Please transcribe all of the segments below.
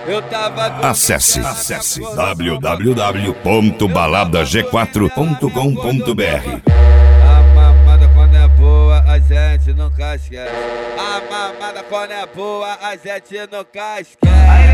Acesse www.baladag4.com.br. A mamada quando é boa, a gente nunca esquece. A mamada quando é boa, a gente nunca esquece.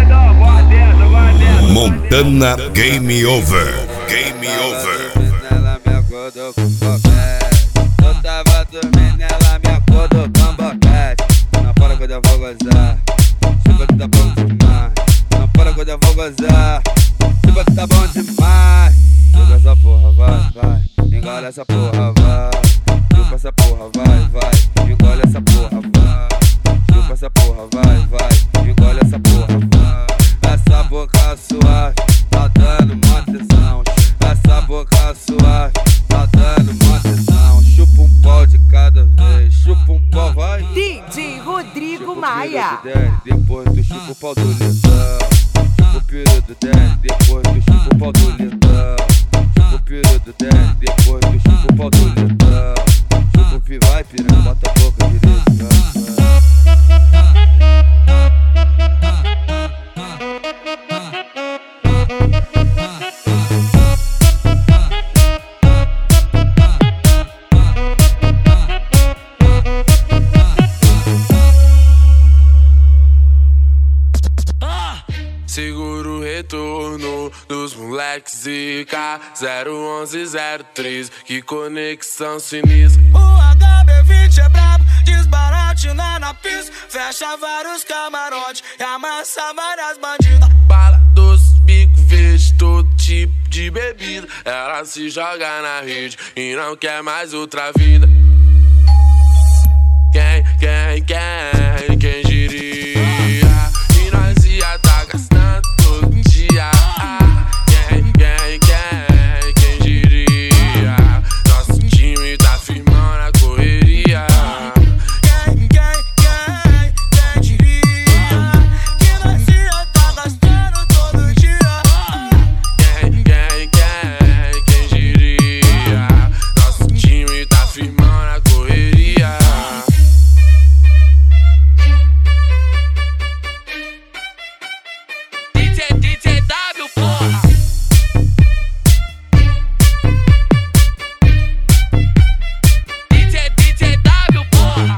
Montana Game Over. Game Over. Ela me acordou com boquete. Eu tava dormindo, ela me acordou com boquete. Não para quando eu vou gozar, chupa que tá bom demais. Não para quando eu vou gozar, chupa que tá bom demais. Chupa essa porra, vai, vai. Engole essa porra, vai. Chupa essa porra, vai, vai. Engole essa porra, vai. Chupa essa porra, vai, vai. Engole essa porra, vai. Essa boca suave tá dando uma tesão. Essa boca suave tá dando uma tesão. Chupa um pau de cada vez. Chupa um pau, vai. DJ Rodrigo Maia. Depois tu chupa o pau do lindão. Chupa o peru do 10. Depois tu chupa o pau do lindão. Chupa o peru do 10. Depois tu chupa o pau do lindão. Chupa o pi, vai piranha, bota a boca direita. Segura o retorno dos moleques ZK 01103, que conexão sinistra. O HB20 é brabo, desbaratina na pista, fecha vários camarotes e amassa várias bandidas. Bala doce, bico verde, todo tipo de bebida. Ela se joga na rede e não quer mais outra vida. Quem diria? E nós ia tá gastando todo dia. Quem diria? Nosso time tá firmão na correria. Quem diria? Que nós ia tá gastando todo dia. Quem diria? Nosso time tá firmão na correria. DJW, porra. DJW, porra.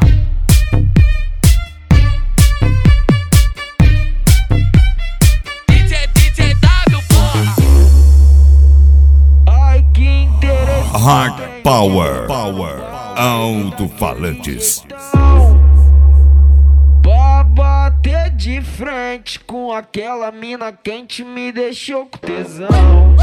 DJW, porra. Ai, que interessante. Hard Power. Alto-falantes. Pra bater de frente com aquela mina quente me deixou com tesão.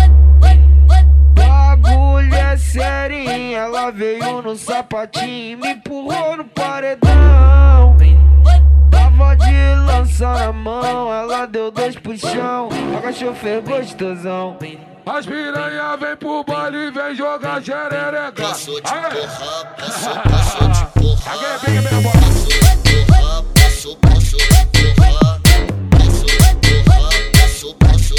Bagulho é serinha, ela veio no sapatinho e me empurrou no paredão. Tava de lança na mão, ela deu 2 puxão, agachou, fez gostosão. As piranha vem pro baile e vem jogar xerereca. Passou de porra, passou de porra. Pega minha bola. Passou de porra, passou de porra. Passou de porra, passou de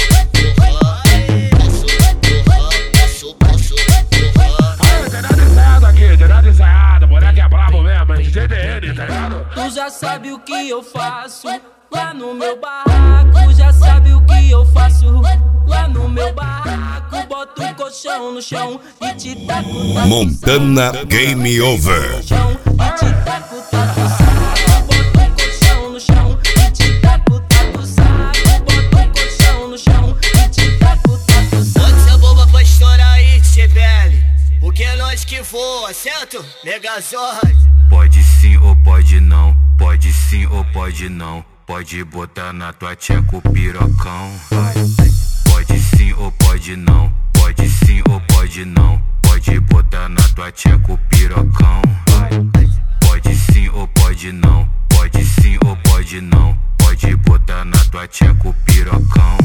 porra. Tem nada ensaiado aqui, tem nada ensaiado. Moleque é brabo mesmo, hein? GDN, tá ligado? Tu já sabe o que eu faço lá no meu barraco. Já sabe o que eu faço lá no meu barraco. Boto o colchão no chão e te taco. Montana Game Over. E te taco, taco saco. Boto o colchão no chão e te taco, taco saco. Boto o colchão no chão e te taco, taco saco. Pode ser boba pra estourar aí, Tibele. Porque nós que voa, certo? Megazord. Pode sim ou pode não, pode sim ou pode não. Pode botar na tua tcheca o pirocão. Pode sim ou pode não, pode sim ou pode não. Pode botar na tua tcheca o pirocão. Pode sim ou pode não, pode sim ou pode não. Pode botar na tua tcheca o pirocão.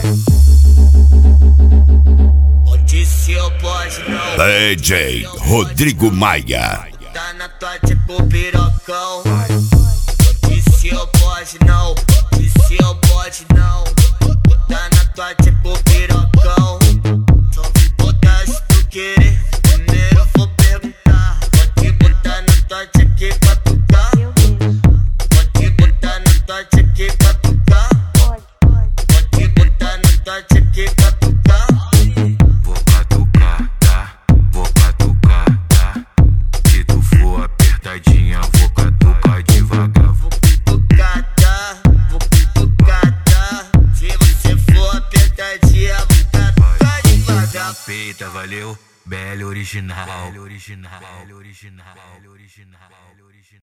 Pode ser ou pode não. DJ Rodrigo Maia. Tá na tua tipo pirocão. Pode ser ou pode não. Pode ser ou pode não. Tá na tua tipo pirocão. Só vem botar se tu querer. Primeiro vou perguntar. Pode botar na tua aqui pra tocar. Pode botar na tua aqui pra tocar. no peito, valeu? BL original. BL original. BL original. BL original.